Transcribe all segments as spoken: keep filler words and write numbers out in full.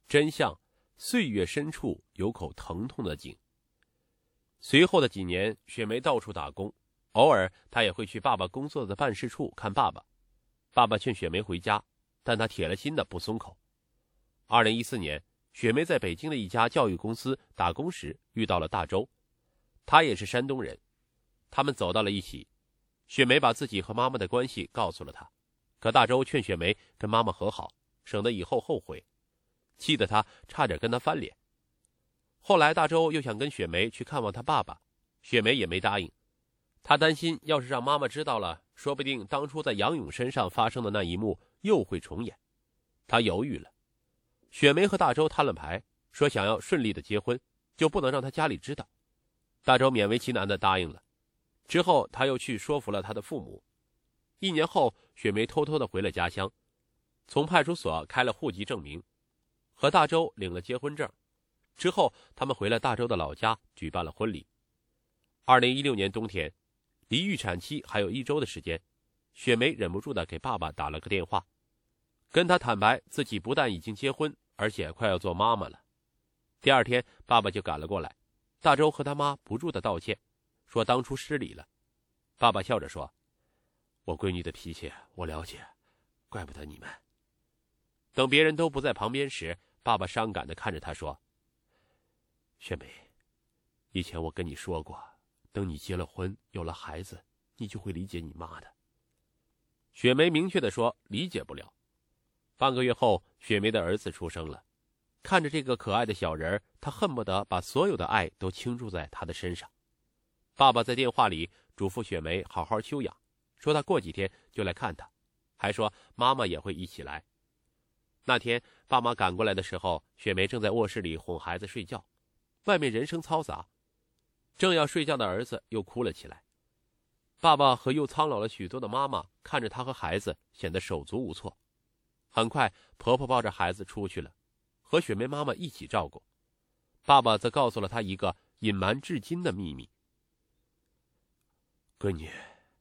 真相，岁月深处有口疼痛的井。随后的几年，雪梅到处打工，偶尔她也会去爸爸工作的办事处看爸爸。爸爸劝雪梅回家，但她铁了心的不松口。二零一四年，雪梅在北京的一家教育公司打工时遇到了大周，他也是山东人，他们走到了一起。雪梅把自己和妈妈的关系告诉了他，可大周劝雪梅跟妈妈和好，省得以后后悔，气得他差点跟他翻脸。后来大周又想跟雪梅去看望他爸爸，雪梅也没答应。他担心要是让妈妈知道了，说不定当初在杨勇身上发生的那一幕又会重演。他犹豫了。雪梅和大周摊了牌，说想要顺利的结婚，就不能让他家里知道。大周勉为其难的答应了。之后他又去说服了他的父母。一年后，雪梅偷偷的回了家乡，从派出所开了户籍证明，和大周领了结婚证。之后他们回了大周的老家，举办了婚礼。二零一六年冬天，离预产期还有一周的时间，雪梅忍不住的给爸爸打了个电话，跟他坦白自己不但已经结婚，而且快要做妈妈了。第二天爸爸就赶了过来，大周和他妈不住的道歉，说当初失礼了。爸爸笑着说，我闺女的脾气我了解，怪不得你们。等别人都不在旁边时，爸爸伤感地看着他说，雪梅，以前我跟你说过，等你结了婚有了孩子，你就会理解你妈的。雪梅明确地说理解不了。半个月后，雪梅的儿子出生了。看着这个可爱的小人儿，她恨不得把所有的爱都倾注在他的身上。爸爸在电话里嘱咐雪梅好好休养，说他过几天就来看她，还说妈妈也会一起来。那天爸妈赶过来的时候，雪梅正在卧室里哄孩子睡觉，外面人声嘈杂，正要睡觉的儿子又哭了起来。爸爸和又苍老了许多的妈妈看着他和孩子，显得手足无措。很快婆婆抱着孩子出去了，和雪梅妈妈一起照顾。爸爸则告诉了她一个隐瞒至今的秘密。闺女，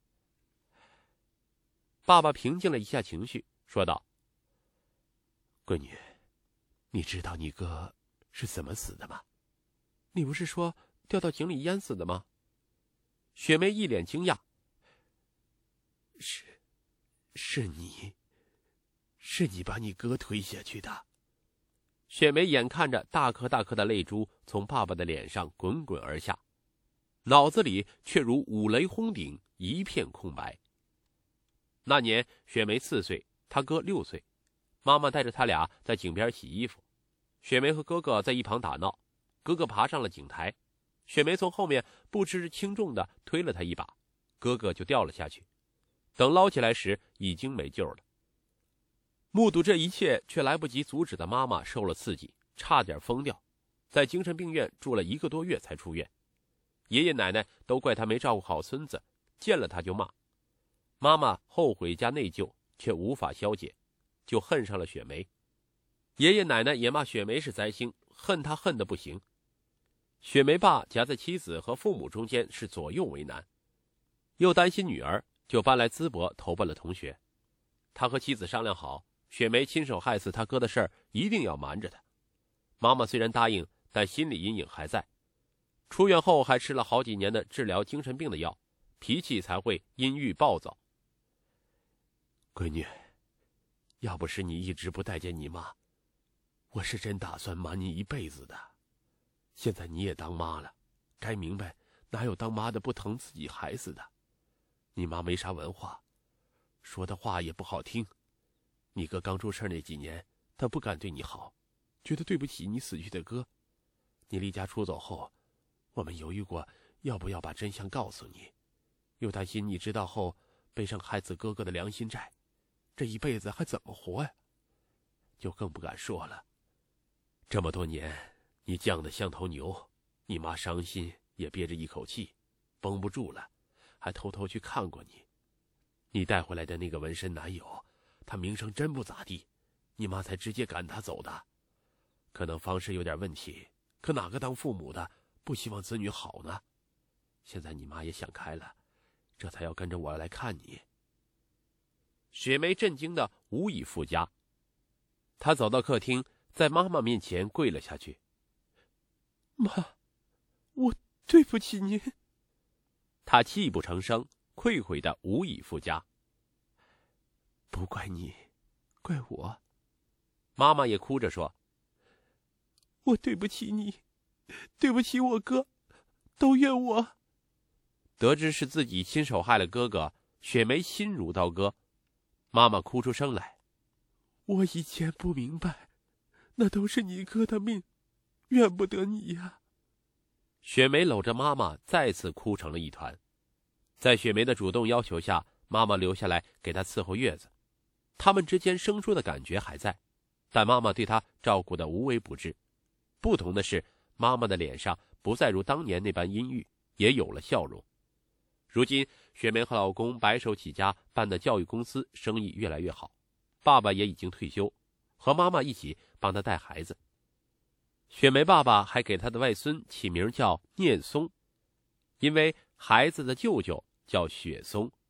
爸爸平静了一下情绪，说道，闺女，你知道你哥是怎么死的吗？你不是说掉到井里淹死的吗？雪梅一脸惊讶。是，是你，是你把你哥推下去的。雪梅眼看着大颗大颗的泪珠从爸爸的脸上滚滚而下，脑子里却如五雷轰顶，一片空白。那年雪梅四岁，她哥六岁，妈妈带着他俩在井边洗衣服，雪梅和哥哥在一旁打闹，哥哥爬上了井台，雪梅从后面不知轻重的推了他一把，哥哥就掉了下去。等捞起来时，已经没救了。目睹这一切却来不及阻止的妈妈受了刺激，差点疯掉，在精神病院住了一个多月才出院。爷爷奶奶都怪他没照顾好孙子，见了他就骂。妈妈后悔加内疚，却无法消解，就恨上了雪梅。爷爷奶奶也骂雪梅是灾星，恨她恨得不行。雪梅爸夹在妻子和父母中间，是左右为难，又担心女儿，就搬来淄博投奔了同学。他和妻子商量好，雪梅亲手害死他哥的事儿一定要瞒着他。妈妈虽然答应，但心理阴影还在。出院后还吃了好几年的治疗精神病的药，脾气才会阴郁暴躁。闺女，要不是你一直不待见你妈，我是真打算瞒你一辈子的。现在你也当妈了，该明白哪有当妈的不疼自己孩子的。你妈没啥文化，说的话也不好听。你哥刚出事那几年，他不敢对你好，觉得对不起你死去的哥。你离家出走后，我们犹豫过要不要把真相告诉你，又担心你知道后背上害死哥哥的良心债，这一辈子还怎么活呀？就更不敢说了。这么多年，你犟得像头牛，你妈伤心也憋着一口气，绷不住了，还偷偷去看过你。你带回来的那个纹身男友，他名声真不咋地，你妈才直接赶他走的。可能方式有点问题，可哪个当父母的不希望子女好呢？现在你妈也想开了，这才要跟着我来看你。雪梅震惊的无以复加。她走到客厅， 在妈妈面前跪了下去。 妈，我对不起您。 他泣不成声，愧悔的无以复加。 不怪你，怪我。 妈妈也哭着说： 我对不起你，对不起我哥，都怨我。 得知是自己亲手害了哥哥，雪梅心如刀割。妈妈哭出声来： 我以前不明白，那都是你哥的命，怨不得你呀。 雪梅搂着妈妈再次哭成了一团。在雪梅的主动要求下，妈妈留下来给她伺候月子。他们之间生疏的感觉还在，但妈妈对她照顾得无微不至。不同的是，妈妈的脸上不再如当年那般阴郁，也有了笑容。如今雪梅和老公白手起家办的教育公司生意越来越好，爸爸也已经退休，和妈妈一起帮她带孩子。雪梅爸爸还给她的外孙起名叫念松，因为孩子的舅舅叫雪松。